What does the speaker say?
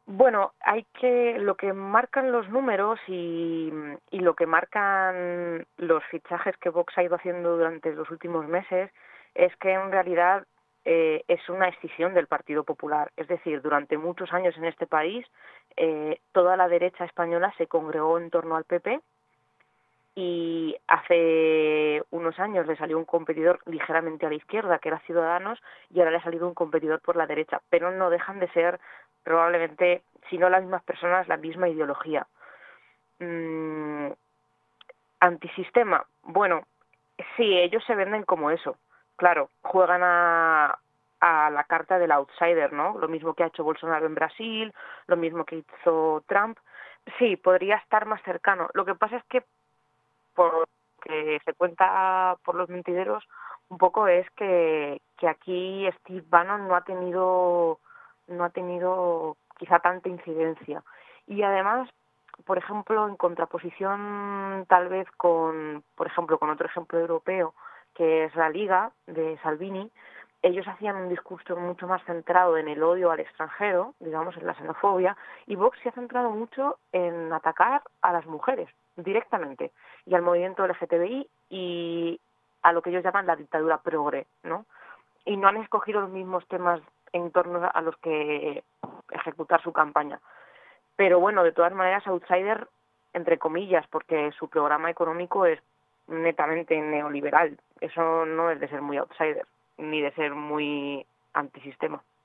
Bueno, lo que marcan los números y lo que marcan los fichajes que Vox ha ido haciendo durante los últimos meses es que en realidad es una escisión del Partido Popular. Es decir, durante muchos años en este país toda la derecha española se congregó en torno al PP y hace unos años le salió un competidor ligeramente a la izquierda, que era Ciudadanos, y ahora le ha salido un competidor por la derecha, pero no dejan de ser probablemente, si no las mismas personas, la misma ideología. Mm, Antisistema, bueno, sí, ellos se venden como eso, claro, juegan a la carta del outsider, ¿no? Lo mismo que ha hecho Bolsonaro en Brasil, lo mismo que hizo Trump. Sí, podría estar más cercano. Lo que pasa es que por lo que se cuenta por los mentideros, un poco es que aquí Steve Bannon no ha tenido quizá tanta incidencia. Y además, por ejemplo, en contraposición tal vez con, por ejemplo, con otro ejemplo europeo, que es la Liga de Salvini, ellos hacían un discurso mucho más centrado en el odio al extranjero, digamos, en la xenofobia, y Vox se ha centrado mucho en atacar a las mujeres directamente y al movimiento LGTBI y a lo que ellos llaman la dictadura progre, ¿no? Y no han escogido los mismos temas en torno a los que ejecutar su campaña. Pero bueno, de todas maneras, outsider, entre comillas, porque su programa económico es netamente neoliberal. Eso no es de ser muy outsider, ni de ser muy antisistema.